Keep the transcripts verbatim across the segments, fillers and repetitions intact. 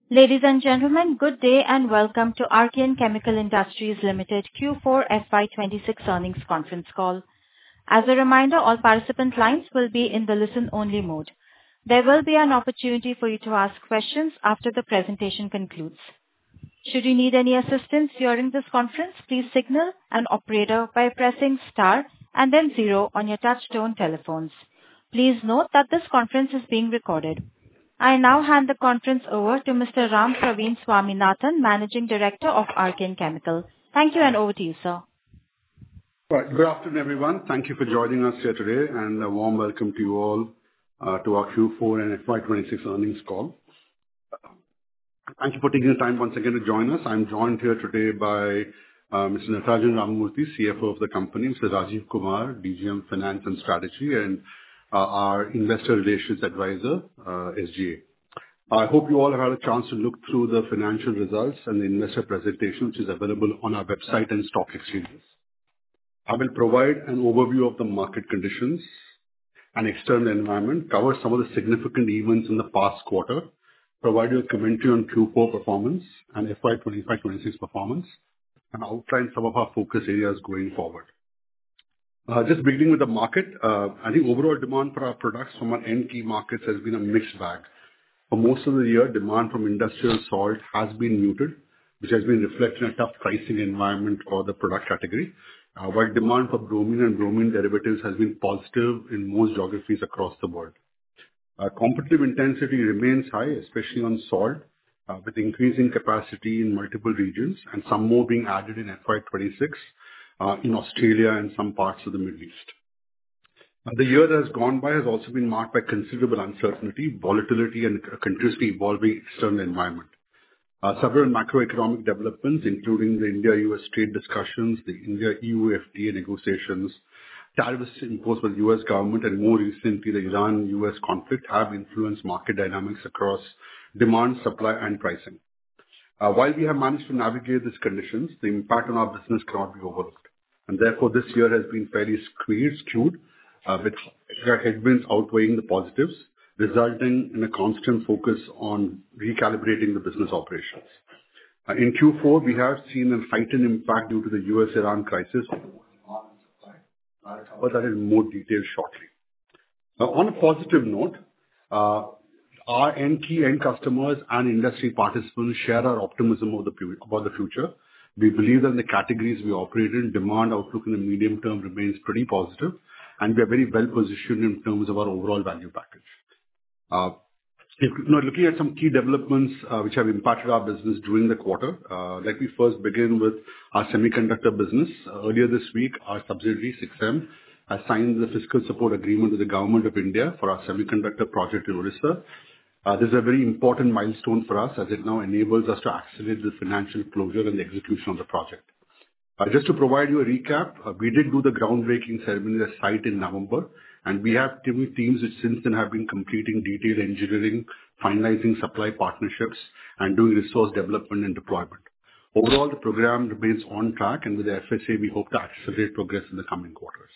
Ladies and gentlemen, good day and welcome to Archean Chemical Industries Limited Q four F Y twenty-six earnings conference call. As a reminder, all participant lines will be in the listen-only mode. There will be an opportunity for you to ask questions after the presentation concludes. Should you need any assistance during this conference, please signal an operator by pressing star and then zero on your touch-tone telephones. Please note that this conference is being recorded. I now hand the conference over to Mister Ram Praveen Swaminathan, Managing Director of Archean Chemical. Thank you, and over to you, sir. Right. Good afternoon, everyone. Thank you for joining us here today, and a warm welcome to you all uh, to our Q four and F Y twenty-six earnings call. Thank you for taking the time once again to join us. I'm joined here today by uh, Mister Natarajan Ramamurthy, C F O of the company, Mister Rajiv Kumar, D G M Finance and Strategy, and uh, our Investor Relations Advisor, uh, S G A. I hope you all have had a chance to look through the financial results and the investor presentation, which is available on our website and stock exchanges. I will provide an overview of the market conditions and external environment, cover some of the significant events in the past quarter, provide you a commentary on Q four performance and F Y twenty-five twenty-six performance, and outline some of our focus areas going forward. Uh, just beginning with the market, uh, I think overall demand for our products from our end key markets has been a mixed bag. For most of the year, demand from industrial salt has been muted, which has been reflected in a tough pricing environment for the product category, uh, while demand for bromine and bromine derivatives has been positive in most geographies across the world. Uh, competitive intensity remains high, especially on salt, uh, with increasing capacity in multiple regions and some more being added in F Y twenty-six uh, in Australia and some parts of the Middle East. Uh, the year that has gone by has also been marked by considerable uncertainty, volatility, and a continuously evolving external environment. Uh, several macroeconomic developments, including the India-U S trade discussions, the India-E U F T A negotiations, tariffs imposed by the U S government, and more recently the Iran-U S conflict, have influenced market dynamics across demand, supply, and pricing. Uh, while we have managed to navigate these conditions, the impact on our business cannot be overlooked. And therefore, this year has been fairly squeezed, skewed, uh, with headwinds outweighing the positives, resulting in a constant focus on recalibrating the business operations. Uh, in Q four, we have seen a heightened impact due to the U S Iran crisis. I'll cover that in more detail shortly. Now, on a positive note, uh, our end key end customers and industry participants share our optimism of the, about the future. We believe that in the categories we operate in, demand outlook in the medium term remains pretty positive, and we are very well positioned in terms of our overall value package. Uh, if, you know, looking at some key developments uh, which have impacted our business during the quarter, uh, let me first begin with our semiconductor business. Uh, earlier this week, our subsidiary six M has signed the fiscal support agreement with the Government of India for our semiconductor project in Odisha. Uh, this is a very important milestone for us as it now enables us to accelerate the financial closure and the execution of the project. Uh, just to provide you a recap, uh, we did do the groundbreaking ceremony at the site in November, and we have teams which since then have been completing detailed engineering, finalizing supply partnerships, and doing resource development and deployment. Overall, the program remains on track, and with the F S A, we hope to accelerate progress in the coming quarters.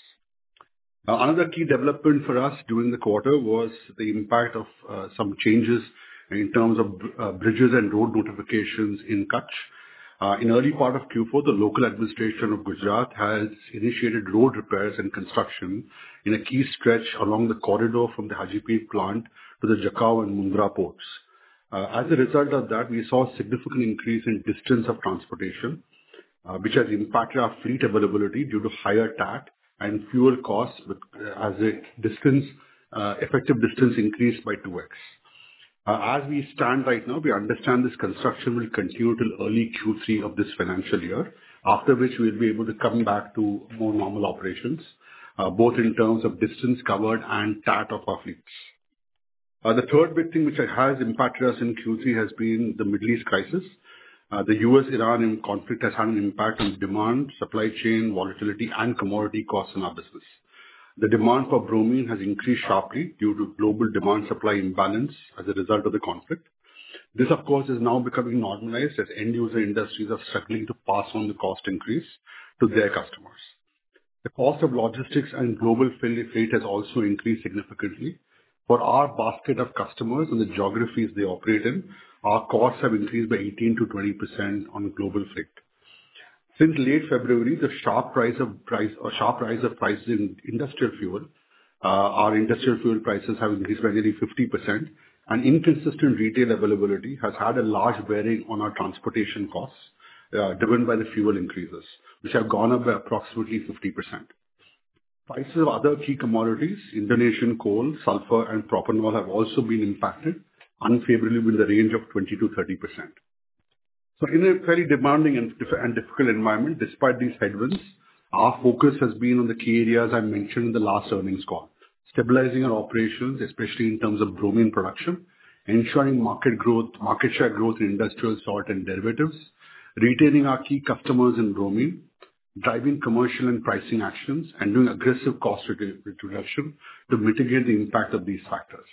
Uh, another key development for us during the quarter was the impact of uh, some changes in terms of uh, bridges and road notifications in Kutch. Uh, in early part of Q four, the local administration of Gujarat has initiated road repairs and construction in a key stretch along the corridor from the Hajipir plant to the Jakhau and Mundra ports. Uh, as a result of that, we saw a significant increase in distance of transportation, uh, which has impacted our fleet availability due to higher T A T and fuel costs, with, uh, as a distance, uh, effective distance increased by two X. Uh, as we stand right now, we understand this construction will continue till early Q three of this financial year, after which we'll be able to come back to more normal operations, uh, both in terms of distance covered and T A T of our fleets. Uh, the third big thing which has impacted us in Q three has been the Middle East crisis. Uh, the U S Iran conflict has had an impact on demand, supply chain, volatility, and commodity costs in our business. The demand for bromine has increased sharply due to global demand-supply imbalance as a result of the conflict. This, of course, is now becoming normalized as end-user industries are struggling to pass on the cost increase to their customers. The cost of logistics and global freight has also increased significantly, For our basket of customers and the geographies they operate in, our costs have increased by eighteen to twenty percent on global freight. Since late February, the sharp rise of price or sharp rise of prices in industrial fuel, uh, our industrial fuel prices have increased by nearly fifty percent, and inconsistent retail availability has had a large bearing on our transportation costs, uh, driven by the fuel increases, which have gone up by approximately fifty percent. Prices of other key commodities, Indonesian coal, sulfur, and propanol, have also been impacted unfavorably in the range of twenty to thirty percent. So in a very demanding and difficult environment, despite these headwinds, our focus has been on the key areas I mentioned in the last earnings call: stabilizing our operations, especially in terms of bromine production, ensuring market growth, market share growth in industrial salt and derivatives, retaining our key customers in bromine, driving commercial and pricing actions, and doing aggressive cost reduction to mitigate the impact of these factors.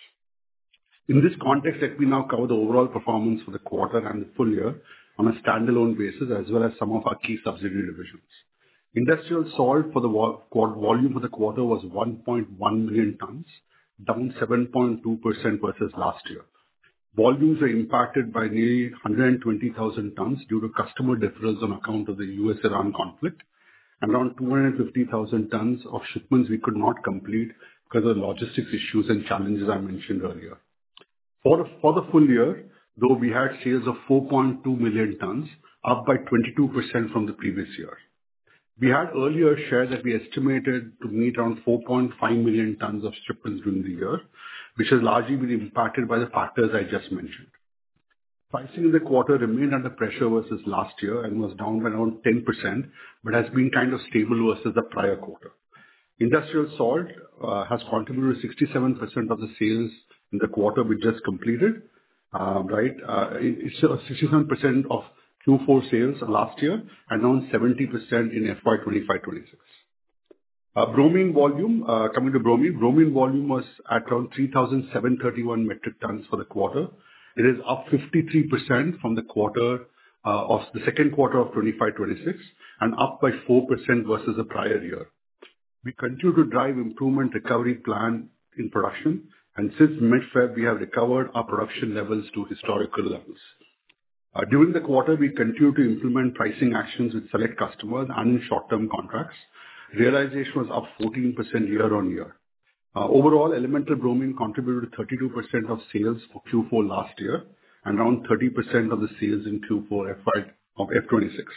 In this context, let me now cover the overall performance for the quarter and the full year on a standalone basis, as well as some of our key subsidiary divisions. Industrial salt for the volume for the quarter was one point one million tons, down seven point two percent versus last year. Volumes were impacted by nearly one hundred twenty thousand tons due to customer deferrals on account of the U S Iran conflict, and around two hundred fifty thousand tons of shipments we could not complete because of logistics issues and challenges I mentioned earlier. For the, for the full year, though, we had sales of four point two million tons, up by twenty-two percent from the previous year. We had earlier shared that we estimated to meet around four point five million tons of shipments during the year, which has largely been impacted by the factors I just mentioned. Pricing in the quarter remained under pressure versus last year and was down by around ten percent, but has been kind of stable versus the prior quarter. Industrial salt uh, has contributed sixty-seven percent of the sales in the quarter we just completed, uh, right? Uh, it's sixty-seven percent of Q four sales last year and around seventy percent in F Y twenty-five twenty-six. Uh, bromine volume, uh, coming to bromine, bromine volume was at around three thousand seven hundred thirty-one metric tons for the quarter. It is up fifty-three percent from the quarter uh, of the second quarter of twenty-five twenty-six and up by four percent versus the prior year. We continue to drive improvement recovery plan in production, and since mid-February, we have recovered our production levels to historical levels. Uh, during the quarter, we continue to implement pricing actions with select customers and in short-term contracts. Realization was up fourteen percent year-on-year. Uh, overall, elemental bromine contributed to thirty-two percent of sales for Q four last year and around thirty percent of the sales in Q four F Y of F twenty-six.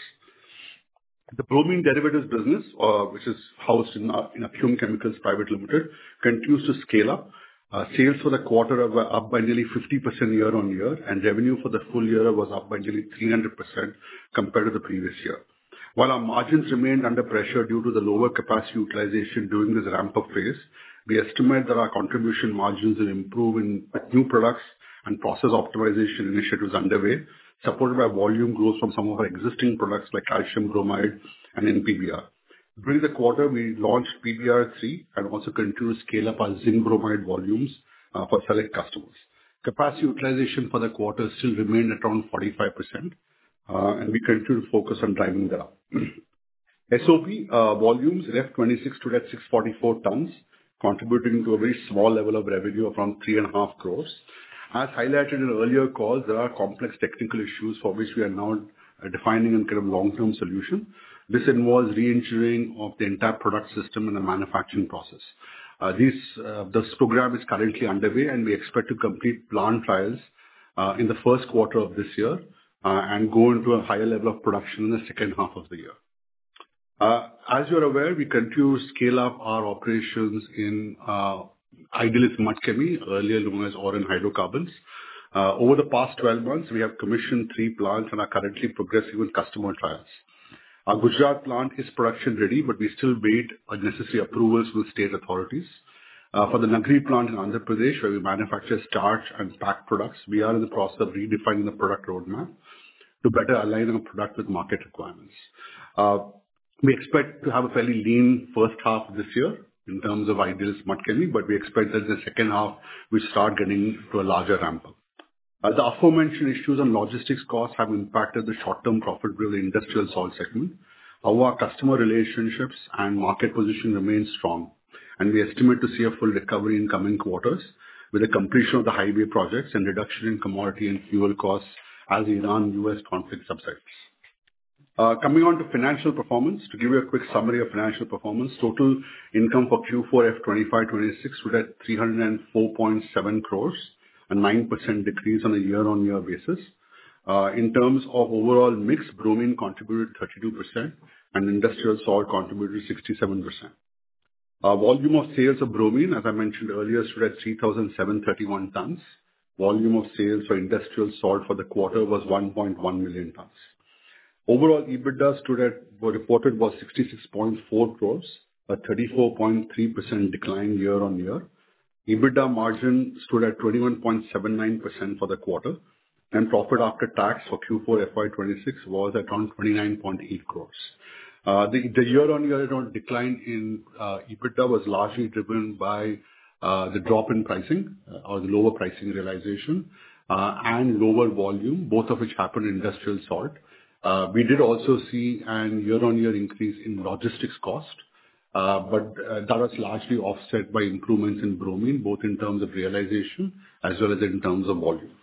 The bromine derivatives business, uh, which is housed in, uh, in Acume Chemicals Private Limited, continues to scale up. Uh, sales for the quarter were up by nearly fifty percent year-on-year, and revenue for the full year was up by nearly three hundred percent compared to the previous year. While our margins remained under pressure due to the lower capacity utilization during this ramp-up phase, we estimate that our contribution margins will improve in new products and process optimization initiatives underway, supported by volume growth from some of our existing products like calcium bromide and N P B R. During the quarter, we launched P B R three and also continue to scale up our zinc bromide volumes uh, for select customers. Capacity utilization for the quarter still remained at around forty-five percent, uh, and we continue to focus on driving that up. S O P uh, volumes in F twenty-six stood at six hundred forty-four tons, contributing to a very small level of revenue of around three and a half crores. As highlighted in earlier calls, there are complex technical issues for which we are now uh, defining a kind of long-term solution. This involves re-engineering of the entire product system and the manufacturing process. Uh, these, uh, this program is currently underway, and we expect to complete plant trials uh, in the first quarter of this year uh, and go into a higher level of production in the second half of the year. Uh, as you're aware, we continue to scale up our operations in uh, Idealis Mud Chemie, earlier known as Oren Hydrocarbons. Uh, over the past twelve months, we have commissioned three plants and are currently progressing with customer trials. Our Gujarat plant is production ready, but we still wait on necessary approvals with state authorities. Uh, for the Nagri plant in Andhra Pradesh, where we manufacture starch and packed products, we are in the process of redefining the product roadmap to better align our product with market requirements. Uh, we expect to have a fairly lean first half of this year in terms of Idealis Mud Chemie, but we expect that in the second half, we start getting to a larger ramp-up. Uh, the aforementioned issues on logistics costs have impacted the short-term profitability of the industrial salt segment. However, our customer relationships and market position remain strong, and we estimate to see a full recovery in coming quarters. with the completion of the highway projects and reduction in commodity and fuel costs as the Iran-U S conflict subsides. Uh, coming on to financial performance, to give you a quick summary of financial performance, total income for Q four F twenty-five twenty-six stood at three hundred four point seven crores, a nine percent decrease on a year-on-year basis. Uh, in terms of overall mix, bromine contributed thirty-two percent and industrial salt contributed sixty-seven percent. Uh, volume of sales of bromine, as I mentioned earlier, stood at three thousand seven hundred thirty-one tons. Volume of sales for industrial salt for the quarter was one point one million tons. Overall, EBITDA stood at, what reported was sixty-six point four crores, a thirty-four point three percent decline year-on-year. EBITDA margin stood at twenty-one point seven nine percent for the quarter, and profit after tax for Q four F Y twenty-six was at around twenty-nine point eight crores. Uh, the, the year-on-year decline in uh, EBITDA was largely driven by uh, the drop in pricing uh, or the lower pricing realization uh, and lower volume, both of which happened in industrial salt. Uh, we did also see an year-on-year increase in logistics cost, uh, but uh, that was largely offset by improvements in bromine, both in terms of realization as well as in terms of volume.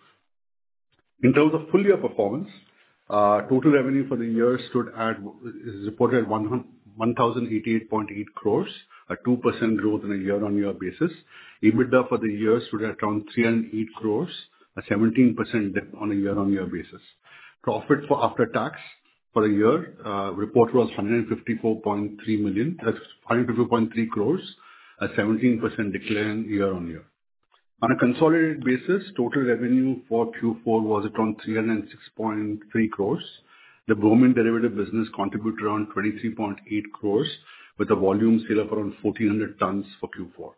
In terms of full year performance, uh, total revenue for the year stood at, is reported at one thousand eighty-eight point eight crores, a two percent growth on a year-on-year basis. EBITDA for the year stood at around three hundred eight crores, a seventeen percent dip on a year-on-year basis. Profit for after tax for the year uh, reported was one hundred fifty-four point three million, that's one hundred fifty-four point three crores, a seventeen percent decline year-on-year. On a consolidated basis, total revenue for Q four was at around three hundred six point three crores. The bromine derivative business contributed around twenty-three point eight crores with a volume sale of around fourteen hundred tons for Q four.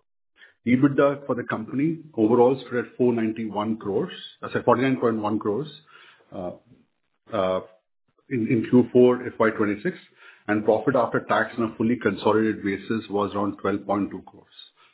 EBITDA for the company overall stood at four hundred ninety-one crores, that's at forty-nine point one crores uh, uh, in, in Q four F Y twenty-six, and profit after tax on a fully consolidated basis was around twelve point two crores.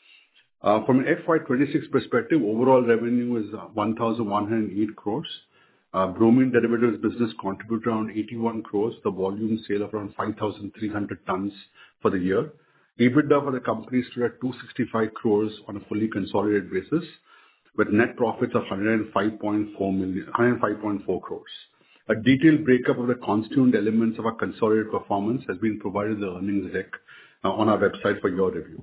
Uh, From an F Y twenty-six perspective, overall revenue is uh, one thousand one hundred eight crores. Uh, Bromine derivatives business contributed around eighty-one crores, the volume sale of around five thousand three hundred tons for the year. EBITDA for the company stood at two hundred sixty-five crores on a fully consolidated basis, with net profits of one hundred five point four million, one hundred five point four crores. A detailed breakup of the constituent elements of our consolidated performance has been provided in the earnings deck uh, on our website for your review.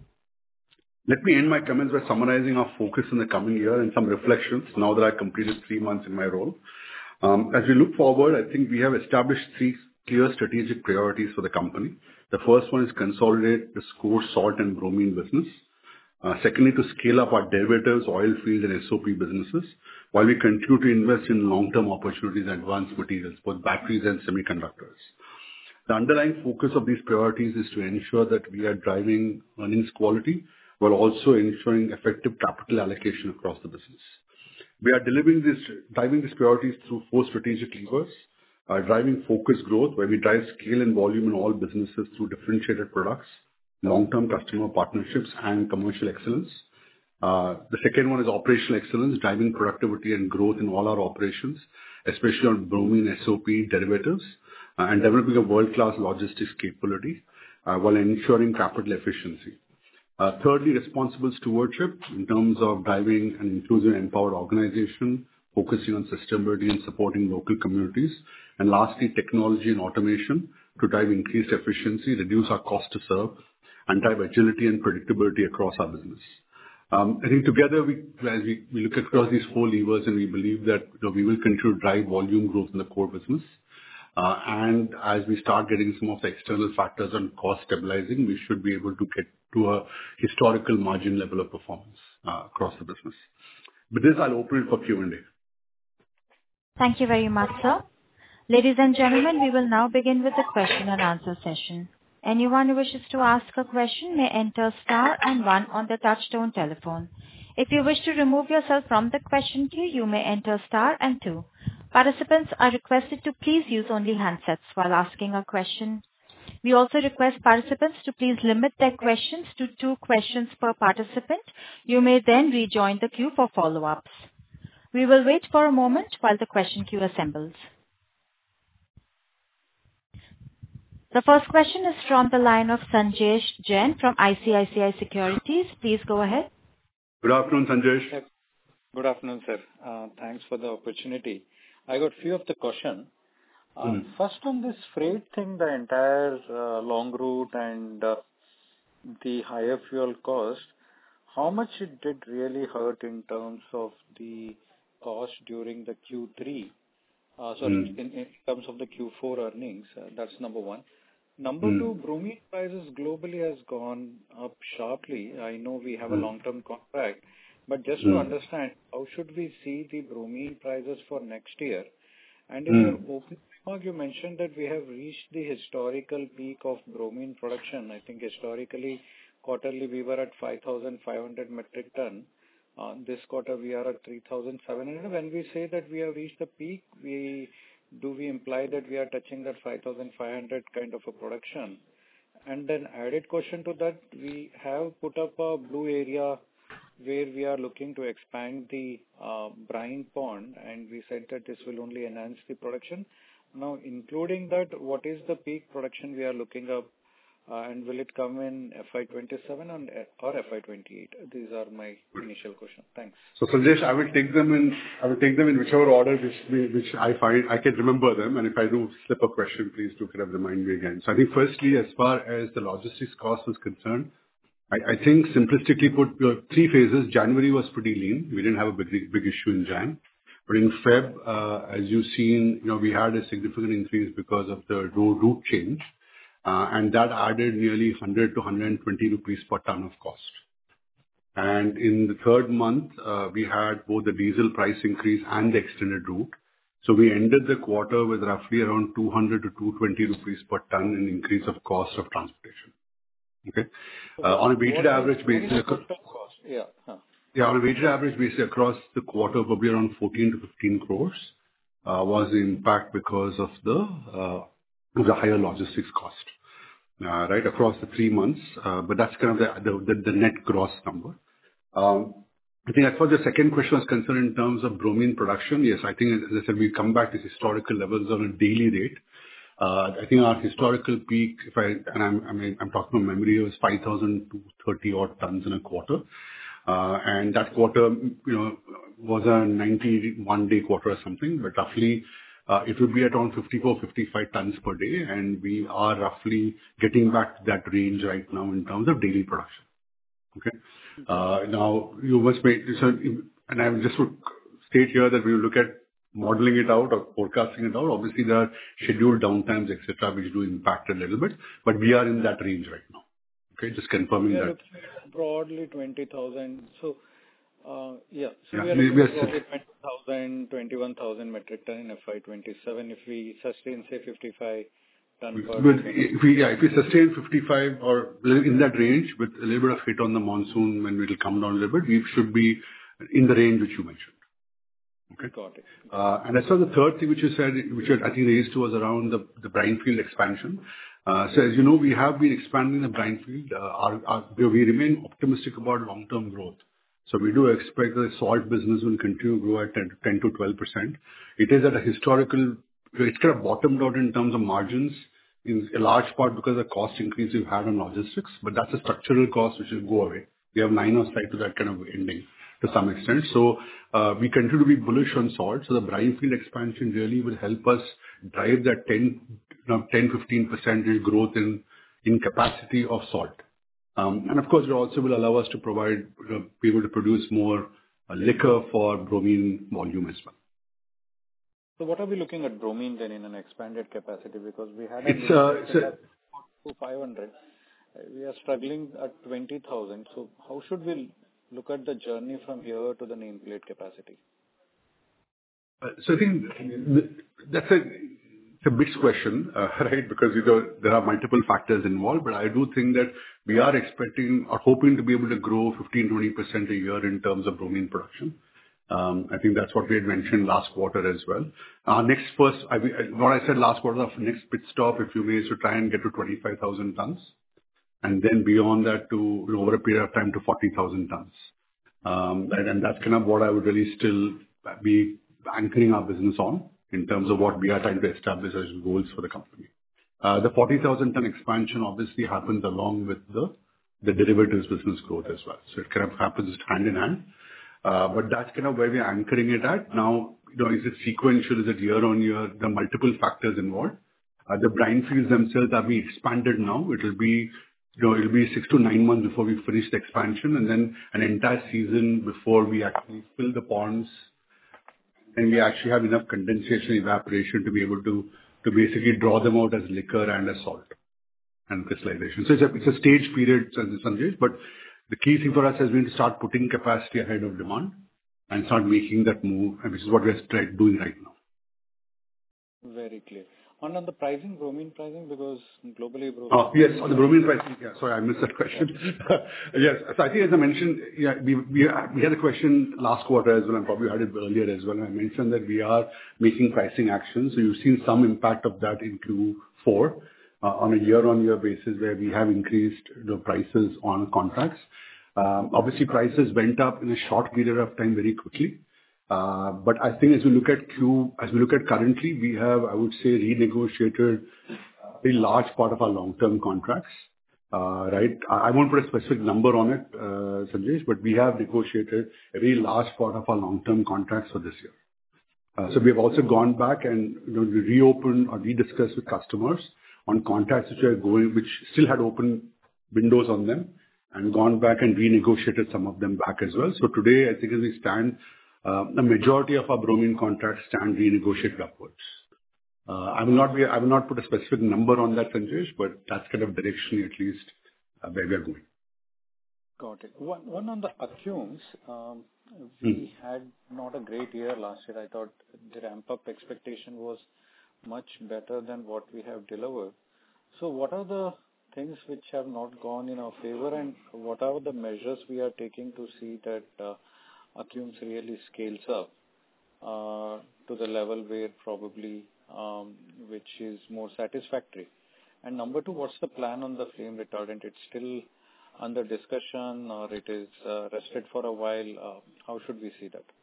Let me end my comments by summarizing our focus in the coming year and some reflections now that I've completed three months in my role. Um, as we look forward, I think we have established three clear strategic priorities for the company. The first one is consolidate the core salt and bromine business. Uh, secondly, to scale up our derivatives, oil field, and S O P businesses, while we continue to invest in long-term opportunities and advanced materials, both batteries and semiconductors. The underlying focus of these priorities is to ensure that we are driving earnings quality while also ensuring effective capital allocation across the business. We are delivering this, driving these priorities through four strategic levers, uh, driving focused growth, where we drive scale and volume in all businesses through differentiated products, long-term customer partnerships, and commercial excellence. Uh, the second one is operational excellence, driving productivity and growth in all our operations, especially on bromine, S O P, derivatives, uh, and developing a world-class logistics capability uh, while ensuring capital efficiency. Uh, thirdly, responsible stewardship in terms of driving an inclusive and empowered organization, focusing on sustainability and supporting local communities. And lastly, technology and automation to drive increased efficiency, reduce our cost to serve, and drive agility and predictability across our business. Um, I think together, we, as we, we look across these four levers, and we believe that you know, we will continue to drive volume growth in the core business. Uh, and as we start getting some of the external factors on cost stabilizing, we should be able to get to a historical margin level of performance uh, across the business. With this, I'll open it for Q and A. Thank you very much, sir. Ladies and gentlemen, we will now begin with the question and answer session. Anyone who wishes to ask a question may enter star and one on the touchtone telephone. If you wish to remove yourself from the question queue, you may enter star and two. Participants are requested to please use only handsets while asking a question. We also request participants to please limit their questions to two questions per participant. You may then rejoin the queue for follow-ups. We will wait for a moment while the question queue assembles. The first question is from the line of Sanjesh Jain from I C I C I Securities. Please go ahead. Good afternoon, Sanjesh. Good afternoon, sir. Uh, Thanks for the opportunity. I got few of the question. Uh, Mm. First on this freight thing, the entire uh, long route and uh, the higher fuel cost, how much it did really hurt in terms of the cost during the Q three? Uh, Sorry, Mm. in in terms of the Q four earnings. Uh, That's number one. Number Mm. two, bromine prices globally has gone up sharply. I know we have a Mm. long-term contract, but just to Mm. understand, how should we see the bromine prices for next year? And in your Mm. opening remark, you mentioned that we have reached the historical peak of bromine production. I think historically, quarterly, we were at five thousand five hundred metric ton. Uh, This quarter, we are at three thousand seven hundred. When we say that we have reached the peak, we do we imply that we are touching that five thousand five hundred kind of a production? And then added question to that, we have put up a blue area where we are looking to expand the uh, brine pond, and we said that this will only enhance the production. Now, including that, what is the peak production we are looking up, uh, and will it come in F Y twenty-seven and- or F Y twenty-eight? These are my initial questions. Thanks. So, Sanjesh, I will take them in, I will take them in whichever order which we- which I find I can remember them, and if I do slip a question, please do kind of remind me again. So I think firstly, as far as the logistics cost is concerned, I I think simplistically put, uh, three phases. January was pretty lean. We didn't have a big big issue in Jan. But in Feb, uh, as you've seen, you know, we had a significant increase because of the road route change, uh, and that added nearly one hundred to one hundred twenty rupees per ton of cost. And in the third month, uh, we had both the diesel price increase and the extended route. So we ended the quarter with roughly around two hundred to two hundred twenty rupees per ton in increase of cost of transportation. Okay? So Uh, what On a weighted what is average what is the basis, ac- total cost? Yeah. huh. yeah, on a weighted average basis across the quarter, probably around fourteen to fifteen crores uh, was the impact because of the uh, the higher logistics cost, uh, right, across the three months. Uh, But that's kind of the the the net gross number. Um, I think as far as the second question was concerned in terms of bromine production, yes, I think, as I said, we come back to historical levels on a daily rate. Uh, I think our historical peak, if I, and I'm, I mean, I'm talking from memory, it was five thousand two hundred thirty odd tons in a quarter. Uh, And that quarter, you know, was a ninety-one day quarter or something, but roughly, uh, it would be around fifty-four, fifty-five tons per day, and we are roughly getting back to that range right now in terms of daily production. Okay? Uh, Now, you must make, so, and I just would state here that we will look at modeling it out or forecasting it out. Obviously, there are scheduled downtimes, et cetera, which do impact a little bit, but we are in that range right now. Okay? Just confirming We are that. looking at broadly twenty thousand. So, uh, yeah, so Yeah, we are we looking we at are broadly sit- twenty thousand, twenty-one thousand metric ton in F Y twenty-seven. If we sustain, say, fifty-five ton per But day, then if we, yeah, if we sustain fifty-five or in that range with a little bit of hit on the monsoon, when it'll come down a little bit, we should be in the range which you mentioned. Okay? got it. Got Uh, And as for the third thing which you said, which I think raised was around the the brine field expansion. Uh, So as you know, we have been expanding the brine field. Uh, our- our- We we remain optimistic about long-term growth. So we do expect the salt business will continue to grow at ten to twelve percent. It is at a historical... It's kind of bottomed out in terms of margins, in a large part because of the cost increase we've had on logistics, but that's a structural cost which will go away. We have line of sight to that kind of ending to some extent. So, uh we continue to be bullish on salt. So the brine field expansion really will help us drive that ten, you know, ten, fifteen percent growth in in capacity of salt. Um And of course, it also will allow us to provide, you know, be able to produce more uh, liquor for bromine volume as well. So what are we looking at bromine then in an expanded capacity? Because we had a It's uh, limited it's a capacity to five hundred. Uh, We are struggling at twenty thousand. So how should we look at the journey from here to the nameplate capacity? Uh, So I think th- that's a it's a mixed question, uh, right? Because, you know, there are multiple factors involved, but I do think that we are expecting or hoping to be able to grow fifteen to twenty percent a year in terms of bromine production. Um, I think that's what we had mentioned last quarter as well. Our next first, I I- what I said last quarter, our next pit stop, if you may, is to try and get to twenty-five thousand tons, and then beyond that to, you know, over a period of time, to forty thousand tons. Um, And and that's kind of what I would really still be anchoring our business on in terms of what we are trying to establish as goals for the company. Uh The forty thousand ton expansion obviously happens along with the the derivatives business growth as well. So it kind of happens hand in hand. Uh, But that's kind of where we're anchoring it at. Now, you know, is it sequential? Is it year-on-year? There are multiple factors involved. Uh, The brine fields themselves are being expanded now. It'll be, you know, it'll be six to nine months before we finish the expansion, and then an entire season before we actually fill the ponds, and we actually have enough condensation, evaporation to be able to to basically draw them out as liquor and as salt and crystallization. So it's a it's a stage period, Sanjay, but the key thing for us has been to start putting capacity ahead of demand and start making that move, and which is what we're try- doing right now. Very clear. On on the pricing, bromine pricing, because globally bromine. Oh, yes, on the bromine pricing. Yeah, sorry, I missed that question. Yes. So I think as I mentioned, yeah, we we we had a question last quarter as well, and probably had it earlier as well. I mentioned that we are making pricing actions. So you've seen some impact of that in Q four, uh, on a year-on-year basis, where we have increased the prices on contracts. Um, Obviously, prices went up in a short period of time very quickly. Uh, But I think as we look at Q, as we look at currently, we have, I would say, renegotiated a very large part of our long-term contracts. Uh, Right? I I won't put a specific number on it, uh, Sanjesh, but we have negotiated a very large part of our long-term contracts for this year. Uh, So we have also gone back and, you know, reopened or rediscussed with customers on contracts which are going, which still had open windows on them, and gone back and renegotiated some of them back as well. So today, I think as we stand, uh, the majority of our bromine contracts stand renegotiated upwards. Uh, I will not be, I will not put a specific number on that, Sanjesh, but that's kind of directionally at least, uh, where we are going. Got it. One one on the Acumes. um, Hmm. We had not a great year last year. I thought the ramp-up expectation was much better than what we have delivered. So what are the things which have not gone in our favor, and what are the measures we are taking to see that uh, Acumes really scales up uh, to the level where probably um, which is more satisfactory? And number two, what's the plan on the flame retardant? It's still under discussion, or it is uh, rested for a while? Uh, How should we see that?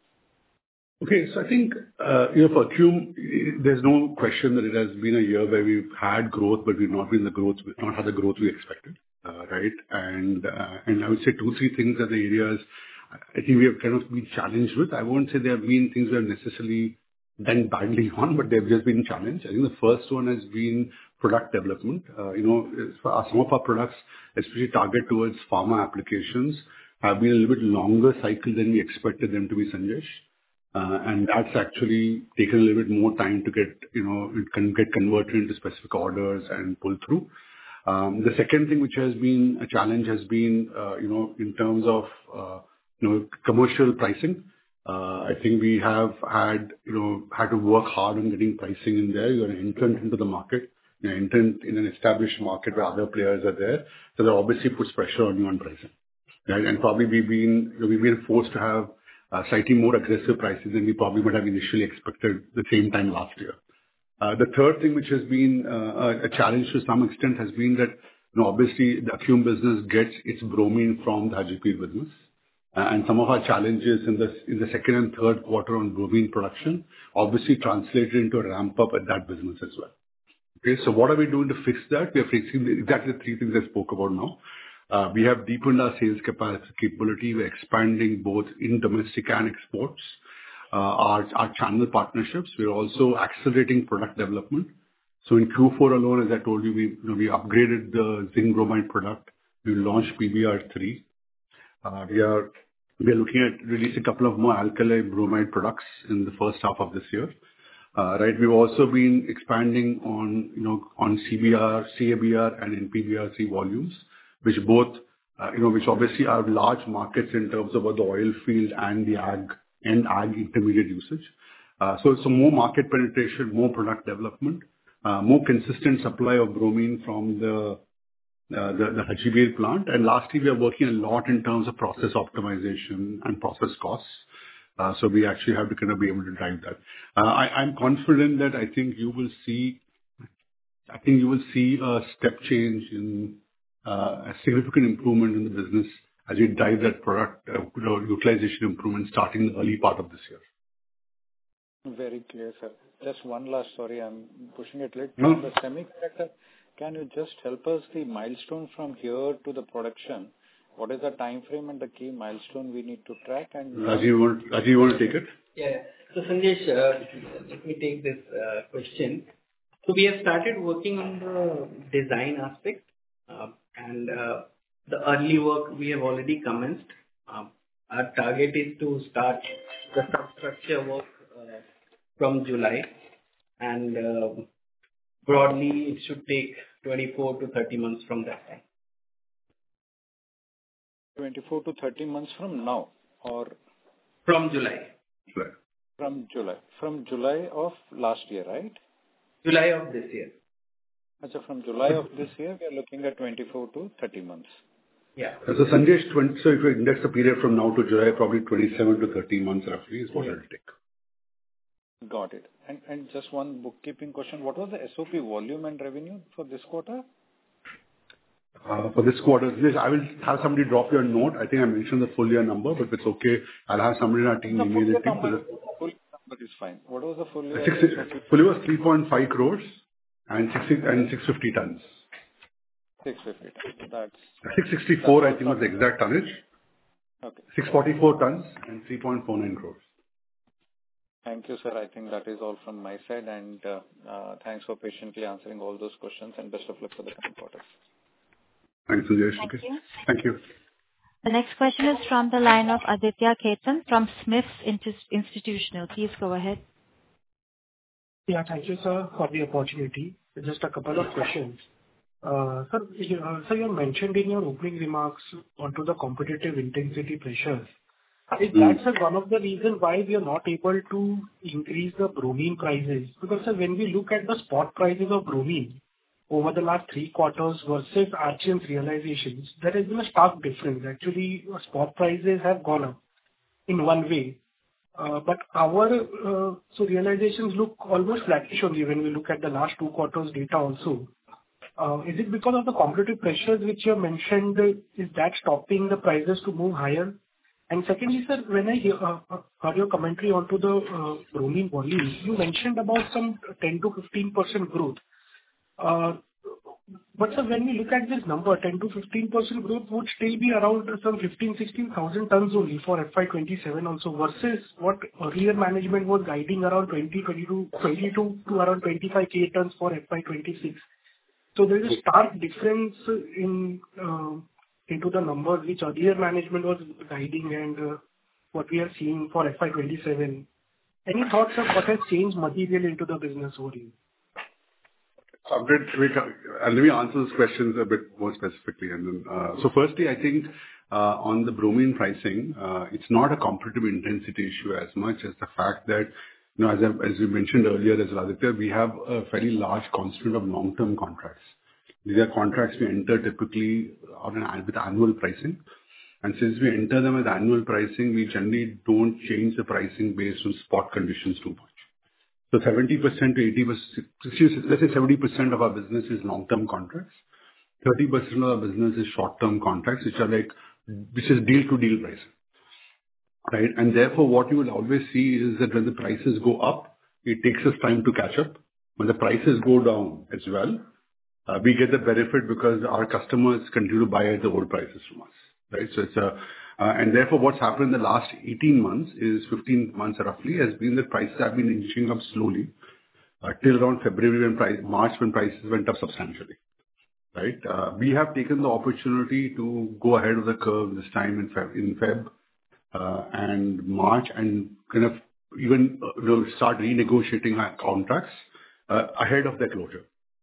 Okay. So I think, uh, you know, for Acume, there's no question that it has been a year where we've had growth, but we've not been the growth, we've not had the growth we expected, uh, right? And uh, and I would say two, three things are the areas I think we have kind of been challenged with. I won't say there have been things we have necessarily done badly on, but they've just been challenged. I think the first one has been product development. Uh, You know, for our- some of our products, especially targeted towards pharma applications, have been a little bit longer cycle than we expected them to be, Sanjesh. Uh, And that's actually taken a little bit more time to get, you know, it can get converted into specific orders and pull through. Um, The second thing which has been a challenge has been, uh, you know, in terms of, uh, you know, commercial pricing. Uh, I think we have had, you know, had to work hard on getting pricing in there. You're an entrant into the market, you're an entrant in an established market where other players are there, so that obviously puts pressure on you on pricing, right? And probably we've been, you know, we've been forced to have uh, slightly more aggressive prices than we probably would have initially expected the same time last year. Uh, The third thing which has been uh, a a challenge to some extent has been that, you know, obviously the Acume business gets its bromine from the Hajipir business. Uh, And some of our challenges in the in the second and third quarter on bromine production obviously translated into a ramp-up at that business as well. Okay, so what are we doing to fix that? We are fixing the- exactly the three things I spoke about now. Uh, We have deepened our sales capacity capability. We're expanding both in domestic and exports. Uh, Our our channel partnerships, we're also accelerating product development. So in Q four alone, as I told you, we, you know, we upgraded the zinc bromide product. We launched P B R three. Uh, We are we are looking at releasing a couple of more alkali bromide products in the first half of this year. Uh, Right. We've also been expanding on, you know, on C B R, C A B R, and in P B R three volumes, which both, uh, you know, which obviously are large markets in terms of both the oil field and the ag and ag intermediate usage. Uh, So so more market penetration, more product development, uh, more consistent supply of bromine from the uh, the the Hajipir plant. And lastly, we are working a lot in terms of process optimization and process costs. Uh, So we actually have to kind of be able to drive that. Uh, I- I'm confident that I think you will see, I think you will see a step change in uh, a significant improvement in the business as we drive that product, uh, you know, utilization improvement starting in the early part of this year. Very clear, sir. Just one last, sorry, I'm pushing it late. No? On the semiconductor, can you just help us the milestone from here to the production? What is the time frame and the key milestone we need to track? And Rajiv, want, Rajiv, you want to take it? Yeah. So Sanjesh, uh, let me take this uh, question. So we have started working on the design aspect, uh, and uh, the early work we have already commenced. Um, our target is to start the substructure work uh, from July, and uh, broadly it should take twenty-four to thirty months from that time. twenty-four to thirty months from now, or from July? Right. From July. From July of last year, right? July of this year. So from July of this year, we are looking at twenty-four to thirty months. Yeah. So Sanjay, so if you index the period from now to July, probably twenty-seven to thirty months roughly is what Yeah. it will take. Got it. And and just one bookkeeping question. What was the S O P volume and revenue for this quarter? Uh, For this quarter, this I will have somebody drop you a note. I think I mentioned the full year number, but it's okay. I'll have somebody in our team The full email year it to you. number, full year number is fine. What was the full year Six- S O P? Full year was three point five crores and sixty and six hundred fifty tons. six hundred fifty tons. That's six hundred sixty-four, I think, was the exact tonnage. okay. six hundred forty-four tons and three point four nine crores. Thank you, sir. I think that is all from my side, and uh, uh, thanks for patiently answering all those questions, and best of luck for the coming quarters. Thanks, Sanjay. Thank Okay. you. Thank you. The next question is from the line of Aditya Khetan from Smith's Intis- Institutional. Please go ahead. Yeah, thank you, sir, for the opportunity. Just a couple of questions. Uh, Sir, you uh, sir, you mentioned in your opening remarks onto the competitive intensity pressures. Is that, sir, one of the reasons why we are not able to increase the bromine prices? Because, sir, when we look at the spot prices of bromine over the last three quarters versus Archean's realizations, there has been a stark difference. Actually, uh, spot prices have gone up in one way. Uh, But our uh, so realizations look almost flattish only when we look at the last two quarters data also. Uh, Is it because of the competitive pressures which you have mentioned, uh, is that stopping the prices to move higher? And secondly, sir, when I hear uh, uh, heard your commentary onto the uh, bromine volumes, you mentioned about some ten to fifteen percent growth. Uh, But sir, when we look at this number, ten to fifteen percent growth would still be around some fifteen, sixteen thousand tons only for F Y twenty-seven also, versus what earlier management was guiding around twenty, twenty-two, twenty-two to around twenty-five K tons for F Y twenty-six. So there is a stark difference in uh, into the numbers which earlier management was guiding and uh, what we are seeing for F Y twenty-seven. Any thoughts of what has changed materially into the business over here? So I'm going to wait, uh, let me answer those questions a bit more specifically. And then, uh, so firstly, I think uh, on the bromine pricing, uh, it's not a competitive intensity issue as much as the fact that, you know, as I, as we mentioned earlier, as Aditya, we have a fairly large constituent of long-term contracts. These are contracts we enter typically on an with annual pricing. And since we enter them with annual pricing, we generally don't change the pricing based on spot conditions too much. So seventy percent to eighty percent, let's say seventy percent of our business is long-term contracts. thirty percent of our business is short-term contracts, which are like, which is deal-to-deal pricing, right? And therefore, what you will always see is that when the prices go up, it takes us time to catch up. When the prices go down as well, uh, we get the benefit because our customers continue to buy at the old prices from us, right? So it's a, Uh, and therefore, what's happened in the last eighteen months is fifteen months roughly, has been that prices have been inching up slowly, uh, till around February when price, March when prices went up substantially, right? Uh, we have taken the opportunity to go ahead of the curve this time in Feb, in Feb, uh, and March and kind of even uh, you know, start renegotiating our contracts, uh, ahead of their closure.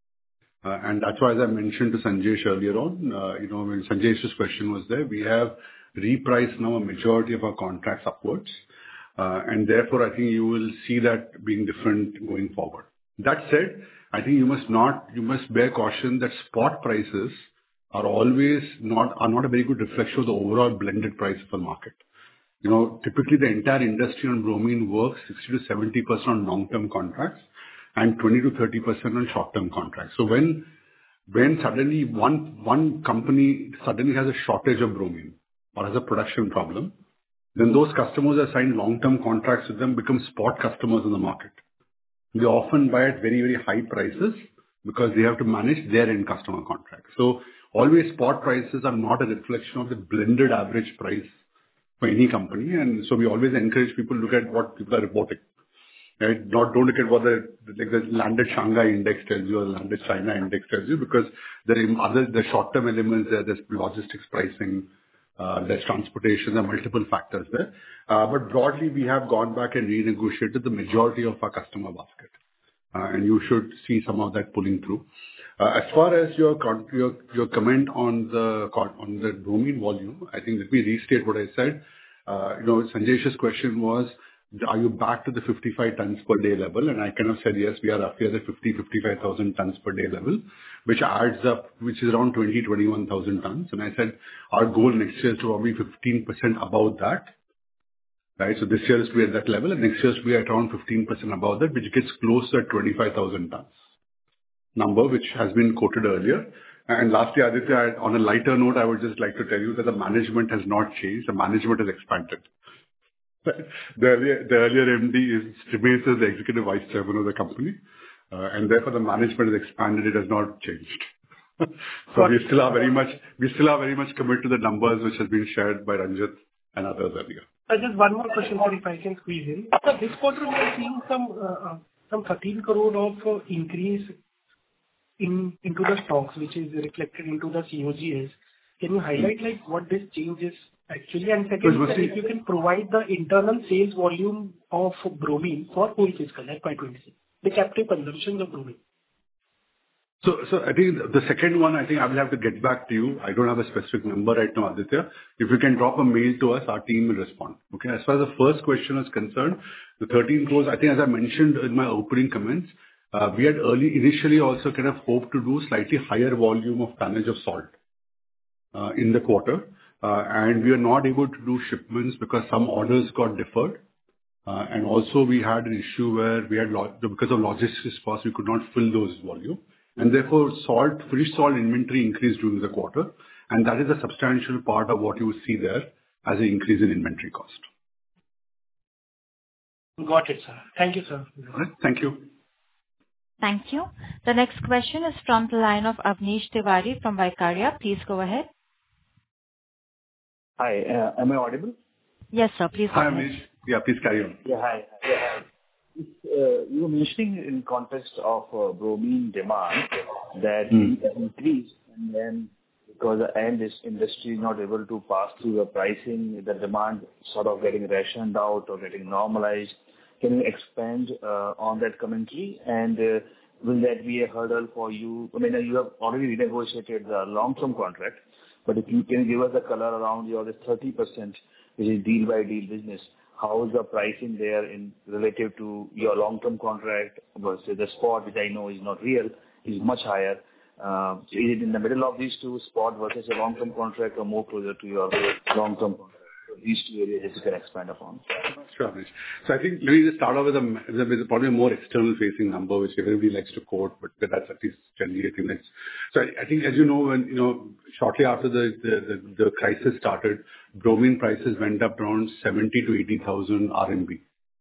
Uh, and that's why, as I mentioned to Sanjesh earlier on, uh, you know, when Sanjesh's question was there, we have repriced now a majority of our contracts upwards. Uh, and therefore, I think you will see that being different going forward. That said, I think you must not, you must bear caution that spot prices are always not, are not a very good reflection of the overall blended price of the market. You know, typically the entire industry on bromine works sixty to seventy percent on long-term contracts and twenty to thirty percent on short-term contracts. So when, when suddenly one, one company suddenly has a shortage of bromine or has a production problem, then those customers that signed long-term contracts with them become spot customers in the market. They often buy at very, very high prices because they have to manage their end customer contracts. So always spot prices are not a reflection of the blended average price for any company. And so we always encourage people to look at what people are reporting. Right? Not don't look at what the like the landed Shanghai index tells you or the landed China index tells you, because there are other the short-term elements there. There's logistics pricing, uh, there's transportation, there are multiple factors there. Uh, but broadly, we have gone back and renegotiated the majority of our customer basket, uh, and you should see some of that pulling through. Uh, as far as your con- your your comment on the con- on the bromine volume, I think let me restate what I said. Uh, you know, Sanjesh's question was, are you back to the fifty-five tons per day level? And I kind of said, yes, we are roughly at the fifty, fifty-five thousand tons per day level, which adds up, which is around twenty, twenty-one thousand tons. And I said, our goal next year is to probably fifteen percent above that, right? So this year is to be at that level, and next year is to be at around fifteen percent above that, which gets close to that twenty-five thousand tons number, which has been quoted earlier. And lastly, Aditya, I- on a lighter note, I would just like to tell you that the management has not changed. The management has expanded. The earlier, the earlier M D is remains as the executive vice chairman of the company, uh, and therefore the management has expanded. It has not changed. So we still are very much, we still are very much committed to the numbers which has been shared by Ranjit and others earlier. Uh, Just one more question, sir, if I can squeeze in. So this quarter, we are seeing some uh, uh, some thirteen crore of uh, increase in into the stocks, which is reflected into the C O G S. Can you highlight, like, what this change is actually? And second, Well, sir, if you can provide the internal sales volume of bromine for whole fiscal F Y twenty-six, the captive consumption of bromine. So, so I think the second one, I think I will have to get back to you. I don't have a specific number right now, Aditya. If you can drop a mail to us, our team will respond. Okay? As far as the first question is concerned, the thirteen crores, I think as I mentioned in my opening comments, uh, we had early, initially also kind of hoped to do slightly higher volume of tonnage of salt uh, in the quarter. Uh, and we are not able to do shipments because some orders got deferred. Uh, and also we had an issue where we had, lo- because of logistics costs, we could not fill those volume. And therefore, salt, finished salt inventory increased during the quarter. And that is a substantial part of what you will see there as an increase in inventory cost. Got it, sir. Thank you, sir. All right. Thank you. Thank you. The next question is from the line of Avnish Tiwari from Vaikarya. Please go ahead. Hi, uh, am I audible? Yes, sir. Please go Hi, ahead. Amish. Yeah, please carry on. Yeah, hi. Yeah, hi. Uh, You were mentioning in context of uh, bromine demand that Hmm. it increased, and then because the end is industry is not able to pass through the pricing, the demand sort of getting rationed out or getting normalized. Can you expand uh, on that commentary? And uh, will that be a hurdle for you? I mean, uh, you have already renegotiated the long-term contract, but if you can give us a color around your this thirty percent, which is deal-by-deal business, how is the pricing there in relative to your long-term contract versus the spot, which I know is not real, is much higher. Uh, so Is it in the middle of these two, spot versus a long-term contract, or more closer to your long-term contract? So these two areas, if you can expand upon. Sure, Amish. So I think let me just start off with a, with a probably a more external facing number, which everybody likes to quote, but that's at least generally I think that's. So I, I think, as you know, when, you know, shortly after the, the, the, the crisis started, bromine prices went up around seventy to eighty thousand R M B.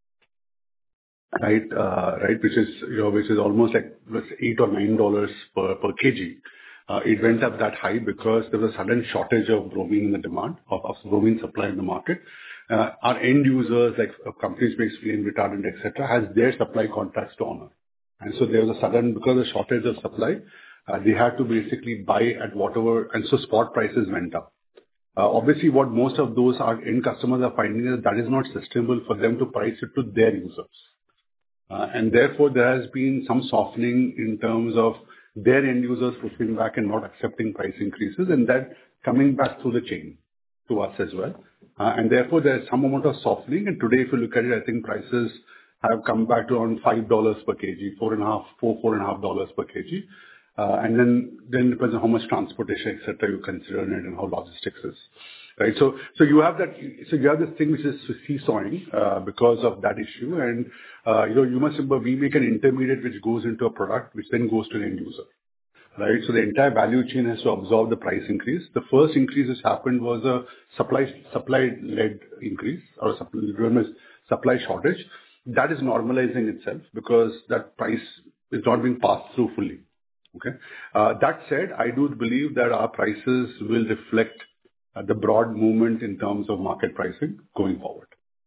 Right, uh, right, which is, you know, which is almost like let's say eight or nine dollars per per kg. Uh, it went up that high because there was a sudden shortage of bromine in the demand of, of bromine supply in the market. Uh, our end users, like uh, companies make flame retardant, et cetera, has their supply contracts to honor, and so there was a sudden because of the shortage of supply, uh, they had to basically buy at whatever, and so spot prices went up. Uh, Obviously, what most of those our end customers are finding is that is not sustainable for them to price it to their users. Uh, And therefore, there has been some softening in terms of their end users pushing back and not accepting price increases, and that coming back through the chain to us as well. Uh, And therefore, there's some amount of softening. And today, if you look at it, I think prices have come back to around five dollars per kg, four and a half, four, four and a half dollars per kg. Uh, And then, then it depends on how much transportation, et cetera, you consider in it and how logistics is. Right. So, so you have that, so you have this thing which is seesawing, uh, because of that issue. And, uh, you know, you must remember, we make an intermediate which goes into a product, which then goes to the end user. Right. So the entire value chain has to absorb the price increase. The first increase which happened was a supply, supply-led increase or supply, supply shortage. That is normalizing itself because that price is not being passed through fully. Okay. Uh, That said, I do believe that our prices will reflect uh, the broad movement in terms of market pricing going forward.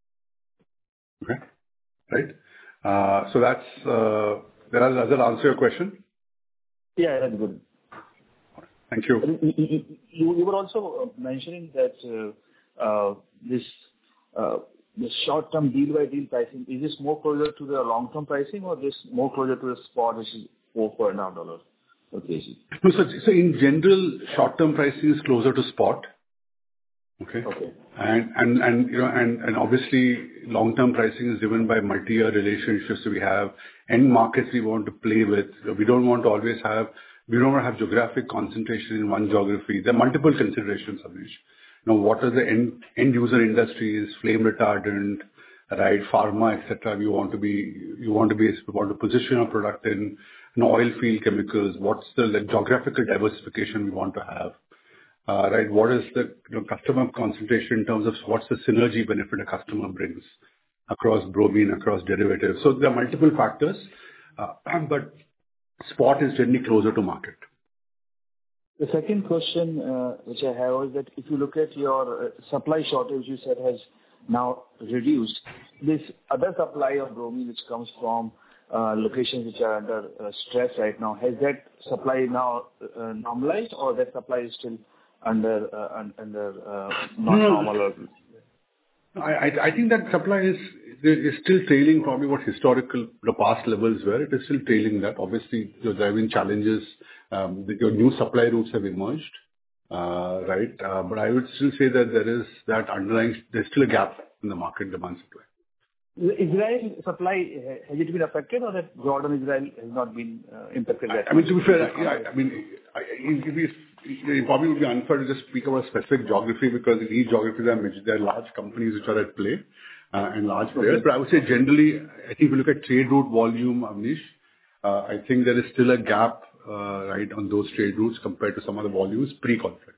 Okay? Right? Uh, So that's, uh, does that answer your question? Yeah, that's good. Thank you. You you- you- you were also uh, mentioning that uh, uh, this uh, the short-term deal-by-deal pricing, is this more closer to the long-term pricing or this more closer to the spot, which is four, four and a half dollars per kg? No, So so in general, short-term pricing is closer to spot. Okay? Okay. And and and you know, and and obviously, long-term pricing is driven by multi-year relationships we have, end markets we want to play with. We don't want to always have, we don't want to have geographic concentration in one geography. There are multiple considerations, Avnish. You know, what are the end end user industries, flame retardant, right, pharma, et cetera. We want to be, you want to be, we want to position our product in, you know, oil field chemicals. What's the, like, geographical diversification we want to have? Uh, Right? What is the, you know, customer concentration in terms of what's the synergy benefit a customer brings across bromine, across derivatives? So there are multiple factors, uh, but spot is generally closer to market. The second question, uh, which I have, is that if you look at your uh, supply shortage, you said has now reduced. This other supply of bromine, which comes from uh, locations which are under uh, stress right now, has that supply now uh, normalized, or that supply is still under uh, un- under uh, not No, no. normal? Or... I I I think that supply is is still trailing probably what historical, the past levels were. It is still trailing that. Obviously, there have been challenges. um, the- Your new supply routes have emerged, uh, right? Uh, But I would still say that there is that underlying, there's still a gap in the market demand supply. The Israel supply, uh, has it been affected, or that Jordan, Israel has not been uh, impacted that I mean, much? to be fair, yeah, I mean, I- it would be, it probably would be unfair to just speak about a specific geography, because in each geography there are major- there are large companies which are at play, uh, and large players. But I would say generally, I think if you look at trade route volume, Avnish, uh, I think there is still a gap, uh, right, on those trade routes compared to some other volumes pre-conflict.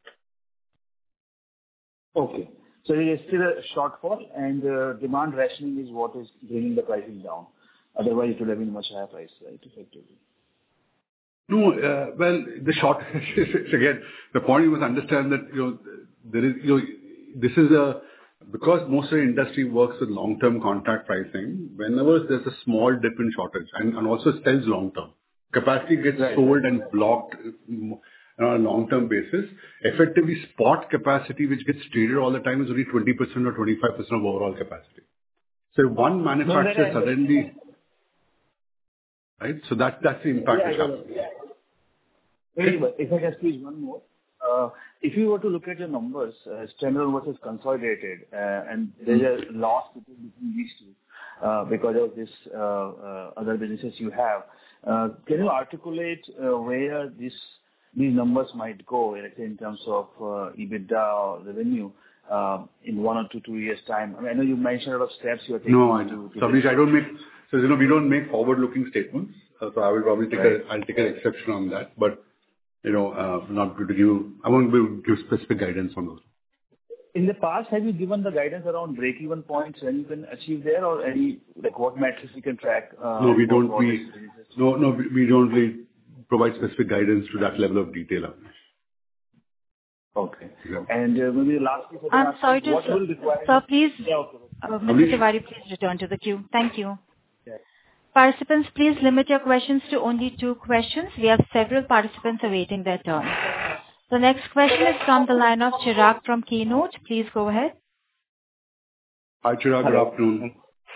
Okay. So there is still a shortfall, and uh, demand rationing is what is bringing the pricing down. Otherwise, it would have been much higher price, right, effectively. No, uh, well, the short, again, the point you must understand that, you know, there is, you know, this is a, because most of the industry works with long-term contract pricing, whenever there's a small dip in shortage, and, and also sells long term, capacity gets Right. sold and blocked mm, on a long-term basis. Effectively, spot capacity, which gets traded all the time, is only twenty percent or twenty-five percent of overall capacity. So if one manufacturer No, that I suddenly, right? So that, that's the impact Yeah, I which got happens. it. Yeah. Very well. If I can squeeze one more. Uh, If you were to look at your numbers, uh, standalone versus consolidated, uh, and there's a loss between between these two, uh, because of this uh, uh, other businesses you have, uh, can you articulate uh, where this these numbers might go, let's say, in terms of uh, EBITDA or revenue, uh, in one or two two years' time? I mean, I know you mentioned a lot of steps you are taking No, I to don't. to So, this. Abneesh, I don't make... So, you know, we don't make forward-looking statements, uh, so I will probably take Right. a, I'll take an exception on that. But, you know, uh, not going to give... I won't be able to give specific guidance on those. In the past, have you given the guidance around break-even points when you can achieve there, or any, like, what metrics you can track? uh, No, we for don't, for we... this business? No, no, we we don't really provide specific guidance to that level of detail, Abneesh. Okay. Yeah. And uh, maybe lastly, for the I'm last sorry one, what to... will require... Sir, please, Yeah, okay. uh, Mister Avnish? Tiwari, please return to the queue. Thank you. Yeah. Participants, please limit your questions to only two questions. We have several participants awaiting their turn. The next question is from the line of Chirag from Keynote. Please go ahead. Hi, Chirag. Good Hello. afternoon.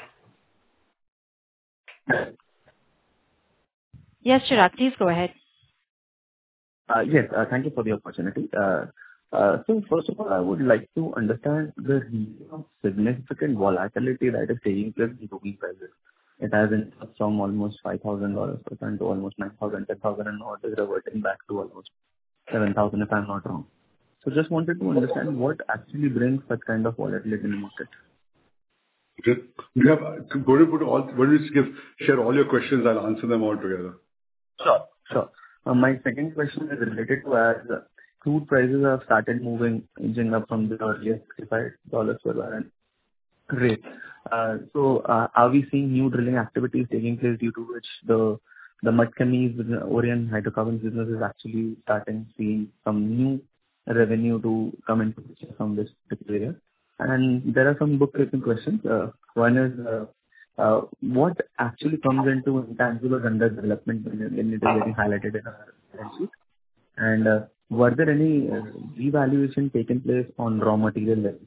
Yes, Chirag, please go ahead. Uh, Yes, uh, thank you for the opportunity. Uh, uh, So first of all, I would like to understand the reason of significant volatility that is taking place in bromine prices. It has been from almost five thousand dollars per ton to almost nine thousand, ten thousand, and now it is reverting back to almost seven thousand, if I'm not wrong. So just wanted to understand what actually brings such kind of volatility in the market. Okay. You have, go to put all, why don't you just give, share all your questions, I'll answer them all together. Sure. Sure. Uh, My second question is related to as uh, crude prices have started moving, inching up from the earlier sixty-five dollars per barrel rate. Uh, So, uh, are we seeing new drilling activities taking place due to which the the mud chemies, Orion Hydrocarbons business is actually starting seeing some new revenue to come into picture from this particular area. And there are some bookkeeping questions. Uh, One is, uh, uh, what actually comes into intangibles under development when it when it is getting highlighted in our balance sheet? And uh, were there any uh, revaluation taken place on raw material levels?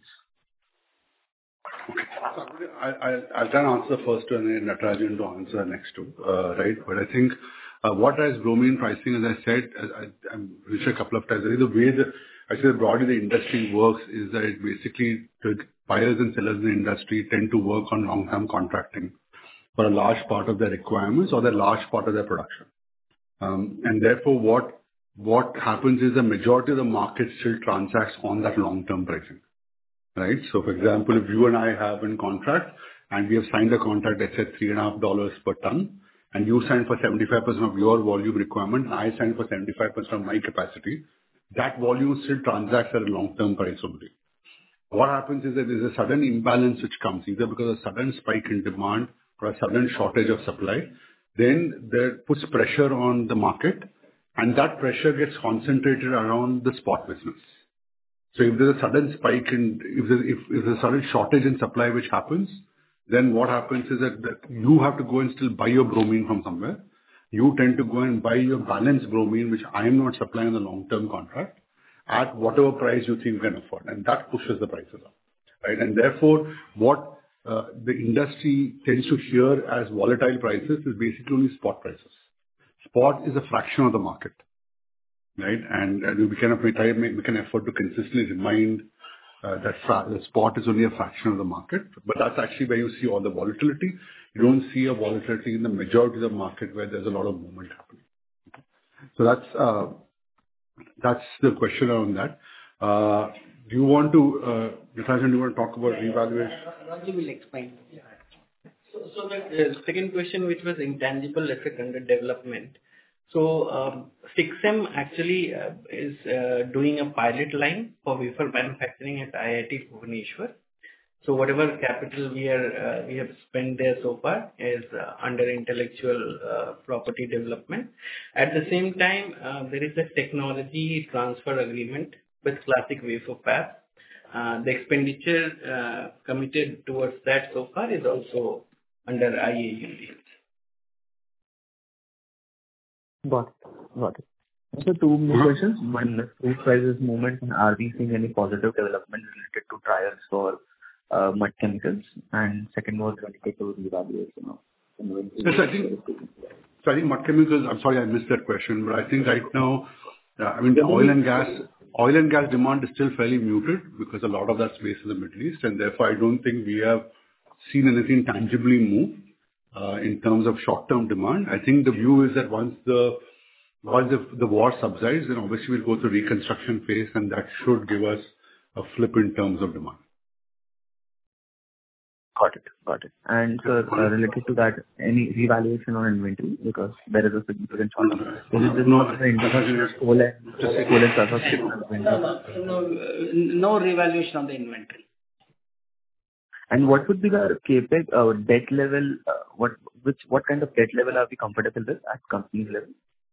So I- I- I'll try and answer the first one and Natarajan to answer the next two. uh, Right? But I think uh, what drives bromine pricing, as I said, as I- I'm mentioned a couple of times, I think the way the actually broadly the industry works is that it basically the buyers and sellers in the industry tend to work on long-term contracting for a large part of their requirements or the large part of their production. Um, And therefore, what what happens is the majority of the market still transacts on that long-term pricing. Right? So for example, if you and I have in contract and we have signed a contract that said three and a half dollars per ton, and you signed for seventy-five percent of your volume requirement, and I signed for seventy-five percent of my capacity, that volume still transacts at a long-term price only. What happens is that there's a sudden imbalance which comes either because of a sudden spike in demand or a sudden shortage of supply, then that puts pressure on the market, and that pressure gets concentrated around the spot business. So if there's a sudden spike in, if there's, if, if there's a sudden shortage in supply which happens, then what happens is that, that you have to go and still buy your bromine from somewhere. You tend to go and buy your balanced bromine, which I am not supplying on the long-term contract, at whatever price you think you can afford, and that pushes the prices up, right? And therefore, what uh, the industry tends to hear as volatile prices is basically only spot prices. Spot is a fraction of the market. Right? And and we kind of try to make make an effort to consistently remind uh, that fra- the spot is only a fraction of the market, but that's actually where you see all the volatility. You don't see a volatility in the majority of the market where there's a lot of movement happening. So that's uh, that's the question around that. Uh, Do you want to, uh, Natarajan, do you want to talk about revaluation? Raju will explain. So so the uh, second question, which was intangible asset under development. So, um, six M actually uh, is uh, doing a pilot line for wafer manufacturing at I I T Bhubaneswar. So whatever capital we are uh, we have spent there so far is uh, under intellectual uh, property development. At the same time, uh, there is a technology transfer agreement with Classic Wafer Fab. Uh, The expenditure uh, committed towards that so far is also under I A U deals. Got it. Got it. So two more questions. One, crude prices movement, and are we seeing any positive development related to trials for uh, mud chemicals? And second was related to revaluation of inventory. Yes, I think, so I think mud chemicals, I'm sorry I missed that question, but I think right now, uh, I mean, the oil and gas, oil and gas demand is still fairly muted because a lot of that's based in the Middle East, and therefore I don't think we have seen anything tangibly move uh, in terms of short-term demand. I think the view is that once the once the, the war subsides, then obviously we'll go through reconstruction phase, and that should give us a flip in terms of demand. Got it. Got it. And uh, uh, related to that, any revaluation on inventory because there is a significant shortage. Is it just not the industry, coal and coal and sulfur? No, no, uh, no revaluation on the inventory. And what would be the CapEx uh, debt level? Uh, what which what kind of debt level are we comfortable with at company level?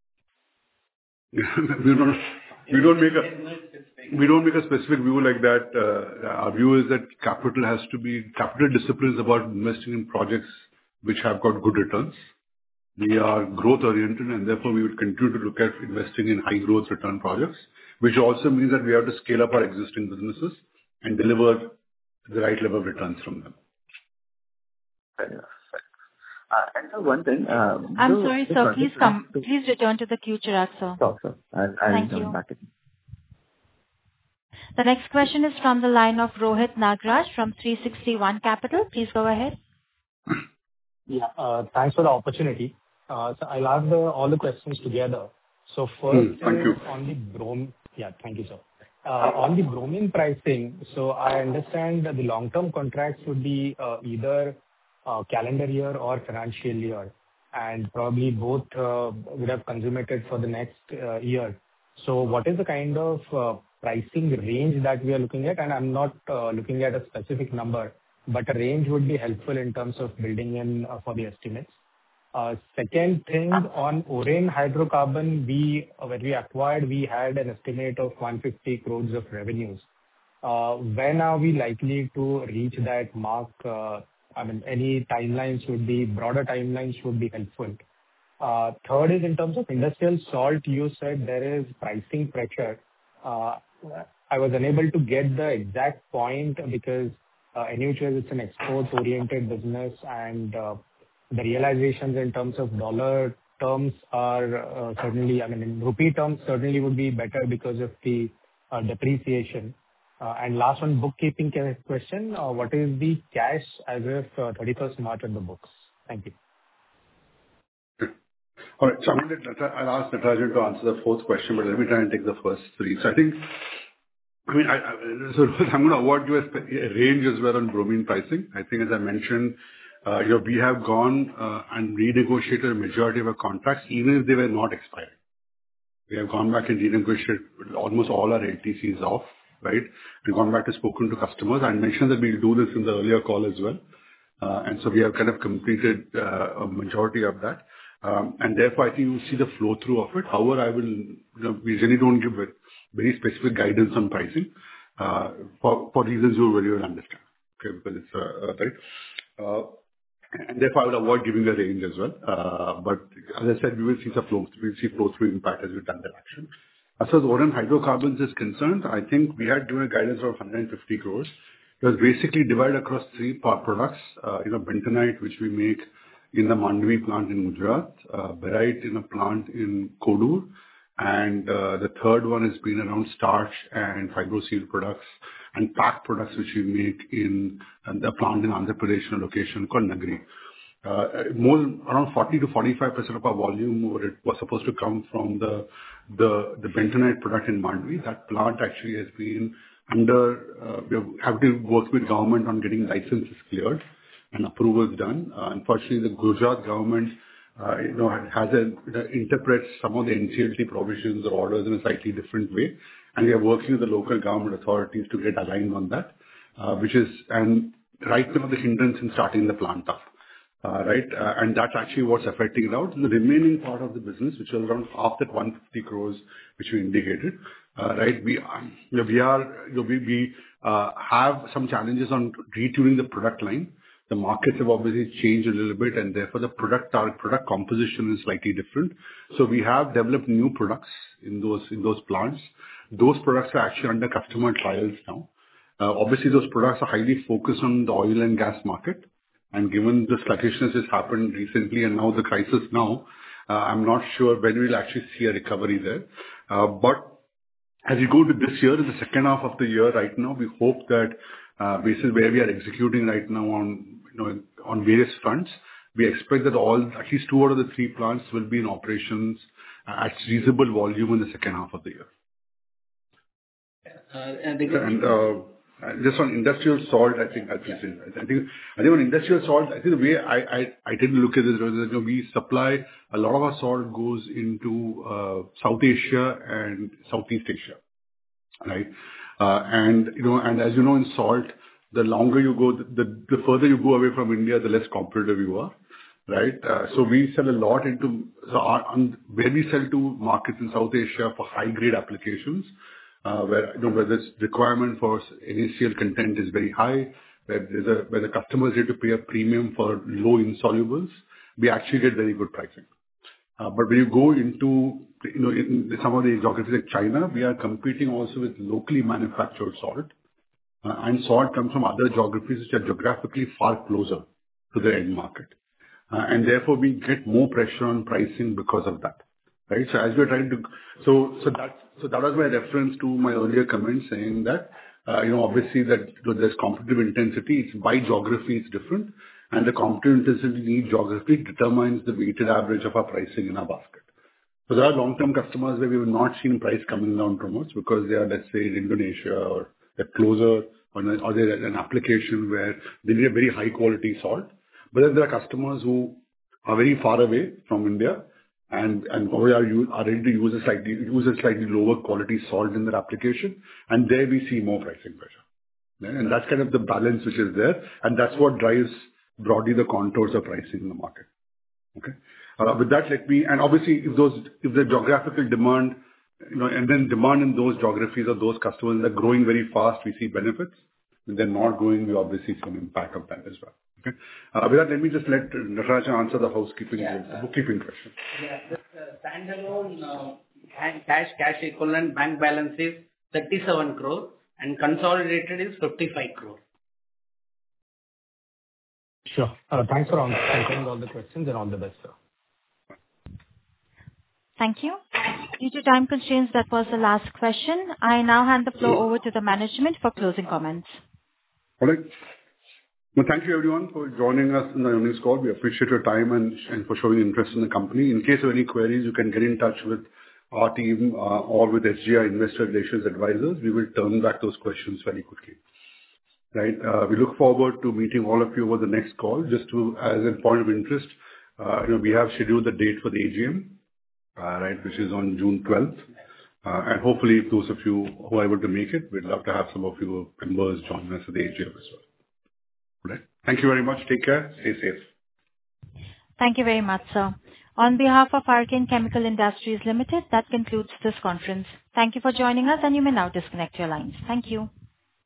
we don't we don't make a we don't make a specific view like that. Uh, our view is that capital has to be capital discipline is about investing in projects which have got good returns. We are growth oriented, and therefore we would continue to look at investing in high growth return projects, which also means that we have to scale up our existing businesses and deliver the right level of returns from them. Fair enough. Uh, and so one thing. Uh, I'm so sorry, the sir. project Please come. to- Please return to the queue, Chirag, sir. Sure, sir. I'll, I'll Thank come you. back in. The next question is from the line of Rohit Nagraj from three sixty One Capital. Please go ahead. Yeah. uh, Thanks for the opportunity. Uh, So I'll ask the- all the questions together. So first, Hmm, thank you. is on the bromine. Yeah, thank you, sir. Uh, On the bromine pricing, so I understand that the long-term contracts would be uh, either uh, calendar year or financial year, and probably both uh, would have consummated for the next uh, year. So what is the kind of uh, pricing range that we are looking at? And I'm not uh, looking at a specific number, but a range would be helpful in terms of building in uh, for the estimates. Uh, Second thing, on Oren Hydrocarbon, we, uh, when we acquired, we had an estimate of one hundred fifty crores of revenues. Uh, When are we likely to reach that mark? Uh, I mean, any timelines would be, broader timelines would be helpful. Uh, Third is in terms of industrial salt, you said there is pricing pressure. Uh, I was unable to get the exact point because, uh, anyway, it's an export-oriented business and, uh, the realizations in terms of dollar terms are, uh, certainly, I mean, in rupee terms, certainly would be better because of the, uh, depreciation. Uh, And last one, bookkeeping ca- question. Uh, What is the cash as of uh, thirty-first March on the books? Thank you. All right. So I'm going to, I'll ask Natarajan to answer the fourth question, but let me try and take the first three. So I think, I mean, I, I, so I'm going to award you a, spe- a range as well on bromine pricing. I think, as I mentioned, uh, you know, we have gone uh, and renegotiated a majority of our contracts, even if they were not expiring. We have gone back and renegotiated almost all our L T Cs off, right? We've gone back and spoken to customers. I mentioned that we'll do this in the earlier call as well. Uh, And so we have kind of completed uh, a majority of that. Um, And therefore, I think you see the flow-through of it. However, I will, you know, we really don't give it very specific guidance on pricing, uh, for for reasons you will really understand, okay? Because it's uh, uh, right. Uh, And therefore, I would avoid giving a range as well. Uh, But as I said, we will see some flow, we'll see flow-through impact as we've done the action. As far as Oren Hydrocarbons is concerned, I think we had given a guidance of one hundred fifty crores. It was basically divided across three part products. Uh, You know, bentonite, which we make in the Mandvi plant in Gujarat, uh, barite in a plant in Kodur, and uh, the third one has been around starch and fibroseal products and pack products, which we make in uh, the plant in Andhra Pradesh, in a location called Nagri. Uh, More around forty to forty-five percent of our volume were- it was supposed to come from the the the bentonite product in Mandvi. That plant actually has been under, uh, we have have to work with government on getting licenses cleared and approvals done. Uh, Unfortunately, the Gujarat government, uh, you know, has a, you know, interprets some of the N C L T provisions or orders in a slightly different way, and we are working with the local government authorities to get aligned on that, uh, which is, and right now, the hindrance in starting the plant up. Uh, Right? Uh, And that's actually what's affecting it out. The remaining part of the business, which was around half that one hundred fifty crores, which we indicated, uh, right? We are, you know, we are, you know, we we uh, have some challenges on retuning the product line. The markets have obviously changed a little bit, and therefore, the product, our product composition is slightly different. So we have developed new products in those, in those plants. Those products are actually under customer trials now. Uh, Obviously, those products are highly focused on the oil and gas market. And given the sluggishness has happened recently and now the crisis now, uh, I'm not sure when we'll actually see a recovery there. Uh, But as we go to this year, in the second half of the year right now, we hope that, uh, basis where we are executing right now on, you know, on various fronts, we expect that all, at least two out of the three plants will be in operations at reasonable volume in the second half of the year. Uh, and the And uh, just on industrial salt, I think, I think, I think, I think on industrial salt, I think the way I, I, I didn't look at this, was that, you know, we supply a lot of our salt goes into uh, South Asia and Southeast Asia, right? Uh, and you know, and as you know, in salt, the longer you go, the the further you go away from India, the less competitive you are, right? Uh, so we sell a lot into, so our, on, where we sell to markets in South Asia for high grade applications. Uh, where, you know, where this requirement for N A C L content is very high, where there's a, where the customers need to pay a premium for low insolubles, we actually get very good pricing. Uh, But when you go into, you know, in some of the geographies like China, we are competing also with locally manufactured salt. Uh, And salt comes from other geographies which are geographically far closer to the end market. Uh, And therefore, we get more pressure on pricing because of that, right? So as we're trying to... So, so that, so that was my reference to my earlier comment saying that, uh, you know, obviously that, you know, there's competitive intensity. It's by geography, it's different, and the competitive intensity in each geography determines the weighted average of our pricing in our basket. So there are long-term customers where we have not seen price coming down too much because they are, let's say, in Indonesia or they're closer, or an- or they're an application where they need a very high quality salt. But then there are customers who are very far away from India and and probably are u- are ready to use a slightly use a slightly lower quality salt in their application, and there we see more pricing pressure. Yeah, and that's kind of the balance which is there, and that's what drives broadly the contours of pricing in the market. Okay? Uh, With that, let me... And obviously, if those, if the geographical demand, you know, and then demand in those geographies or those customers are growing very fast, we see benefits. If they're not growing, we obviously see some impact of that as well. Okay? Uh, With that, let me just let Natarajan answer the housekeeping, Yeah. the bookkeeping question. Yeah. The uh, standalone uh, and cash, cash equivalent bank balance is thirty-seven crore and consolidated is fifty-five crore. Sure. Uh, Thanks for answering all the questions, and all the best, sir. Thank you. Due to time constraints, that was the last question. I now hand the floor over to the management for closing comments. All right. Well, thank you everyone for joining us in the earnings call. We appreciate your time and, and for showing interest in the company. In case of any queries, you can get in touch with our team, uh, or with S G I Investor Relations Advisors. We will turn back those questions very quickly. Right? Uh, we look forward to meeting all of you over the next call. Just to, as a point of interest, uh, you know, we have scheduled the date for the A G M, uh, right, which is on June twelfth. Uh, and hopefully, if those of you who are able to make it, we'd love to have some of you members join us at the A G M as well. All right. Thank you very much. Take care. Stay safe. Thank you very much, sir. On behalf of Archean Chemical Industries Limited, that concludes this conference. Thank you for joining us, and you may now disconnect your lines. Thank you.